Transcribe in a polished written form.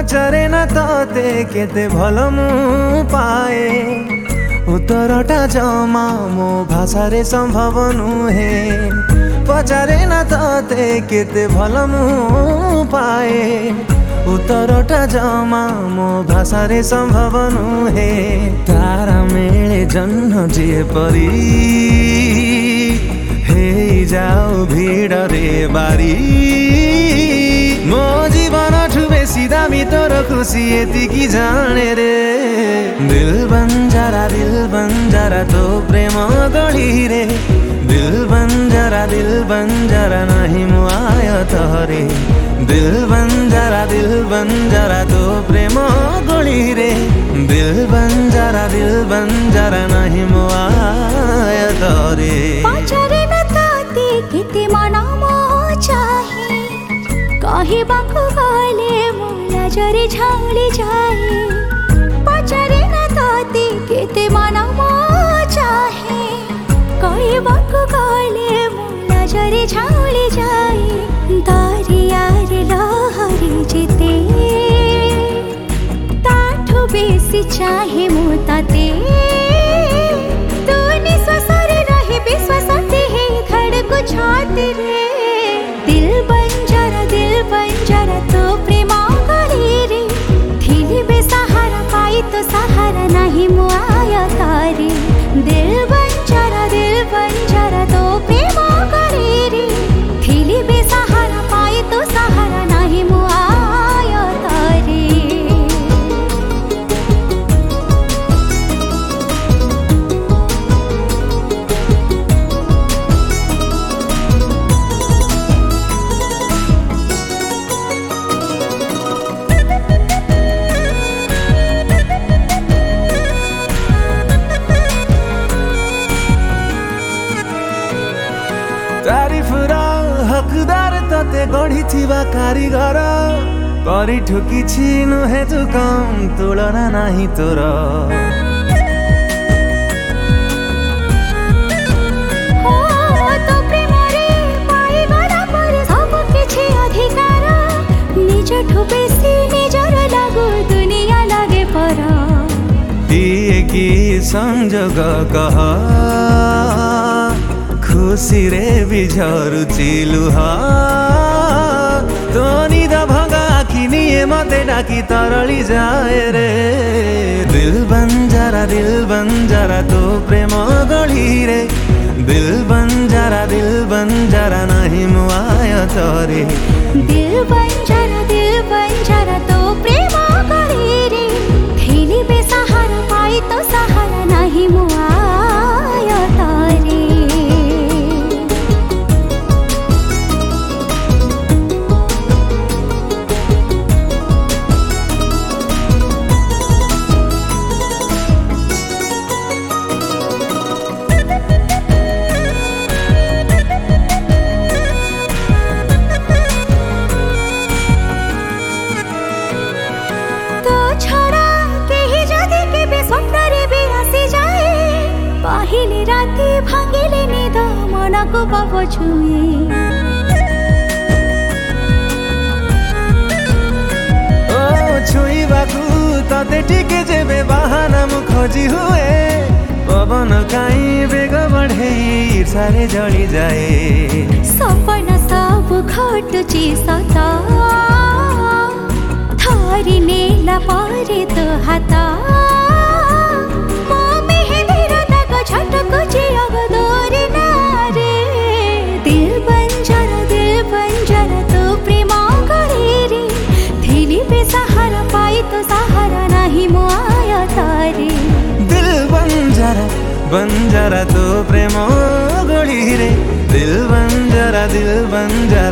पचारे ना तते केते भल मु पाए उत्तरटा जमा मो भाषा रे संभव नुहे पचारे ना तते केते भल मु पाए उत्तरटा जमा मो भाषा रे संभव नुहे तारा मेले जन्म जे परी हे जाओ भीड़ रे बारी मो जीवन ठु बेसी दामी तोर खुशी यतिकी जाने रे दिल बंजारा तो प्रेम गढ़ी रे दिल बंजारा नहीं मुआय तोरे दिल बंजारा तो प्रेम गढ़ी रे दिल बंजारा नहीं मुआय तोरे पचारे न ताते केते मन मो चाहे कहबाकु गले मो लाजरे झाली जाए पचारे न ताते केते मन मो चाहे कहबाकु गले मो लाजरे झाली जाए दरियार लहरी जेते ताठु बेसी चाहे मो ताते तू निश्वास रे रहे विश्वास हे धड़कु छाती रे दिल बंजारा तो प्रेम गढ़ी रे थिली बेसहारा पाई तो सहारा नहीं मुआय तारे दिल बंजारा तो प्रेम गढ़ी रे थिली बेसहारा पाई तो सहारा नहीं मुआय तारे तारीफर हकदार तते गढ़ी थिबा कारीगर करी ठुकी नुहे तू कम तुलना नहीं तोर तो प्रेम रे पाई गला पर सब किछि अधिकार निज ठु बेसी निजर लागू दुनिया लागे पर की संजोग कह खुशी रे बिझरु चिलुहा तो निद भगा आखिनिए मते डाकी तरली जाए रे दिल बंजारा तो प्रेम गढ़ी रे दिल बंजारा नहीं मुआय तोरे दिल बंजारा तो प्रेम गढ़ी रे थिली बेसहारा पाई तो सहारा नहीं मुआय तारे पहिले राति भांगिले निद मनको पाप छुए ओ छुईबाकू तते टिके जेबे बाहाना मु खोजी हुए पवन काई बेग बढ़े ईर्षारे जली जाए सपना सब घटुची सता थारी नेला पारे तो हाता छटकुची अब दोरी नारे दिल बंजारा तो प्रेम गढ़ी रे थिली बेसहारा पाई तो सहारा नहीं मुआय तारे दिल बंजारा तो प्रेम गढ़ी रे दिल बंजारा